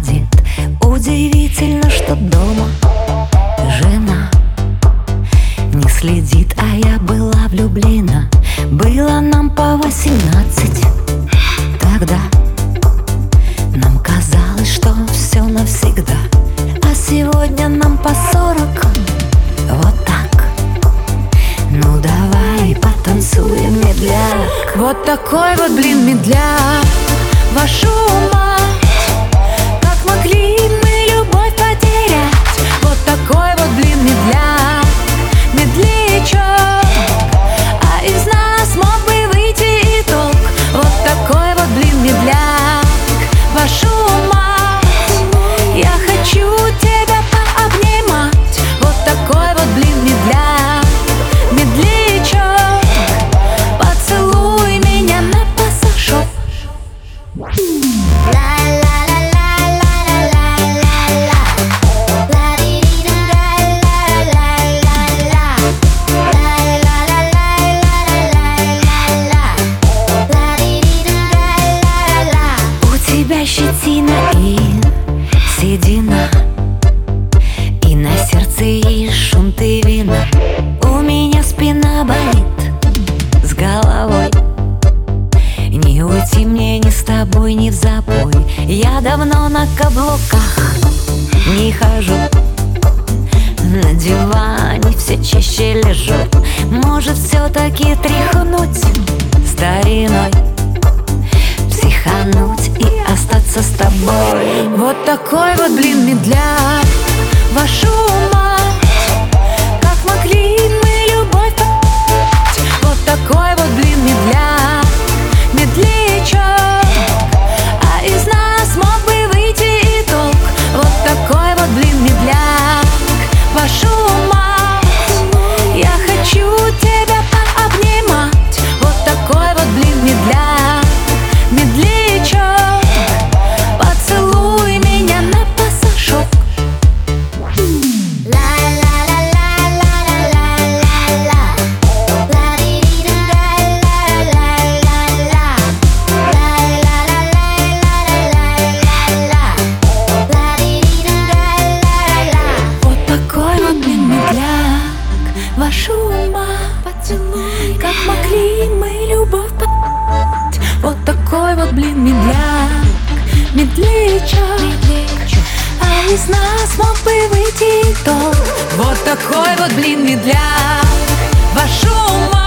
ходит. Удивительно, что дома жена не следит, а я была влюблена. Было нам по 18 тогда. Нам казалось, что все навсегда, а сегодня нам по 40. Вот так. Ну давай потанцуем, медляк. Вот такой вот, блин, медляк. Вашу мать, как могли мы любовь потерять? Вот такой вот, блин, медляк, медлячок. А из нас мог бы выйти итог. Вот такой вот, блин, медляк. Вашу мать, я хочу тебя пообнимать. Вот такой вот, блин, медляк, медлячок. Поцелуй меня на пассажок. Щетина и седина, и на сердце есть шум ты вина. У меня спина болит с головой. Не уйти мне ни с тобой, ни в запой. Я давно на каблуках не хожу, на диване все чаще лежу. Может, все-таки тряхнуть стариной, психануть и остаться с тобой. Вот такой вот, блин, медляк. Вашу мать, как могли мы любовь потерять? Вот такой вот, блин, медляк, медлячок. А из нас мог бы выйти итог. Вот такой вот, блин, медляк. Вашу мать, я хочу тебя пообнимать. Вот такой вот, блин, медляк, медлячок. Поцелуй меня на пассажок. Вот такой вот, блин, медляк. Вашу мать, поцелуй, как могли мы любовь потерять? Вот такой вот, блин, медляк, медлячок. А из нас мог бы выйти итог. Вот такой вот, блин, медляк. Вашу мать.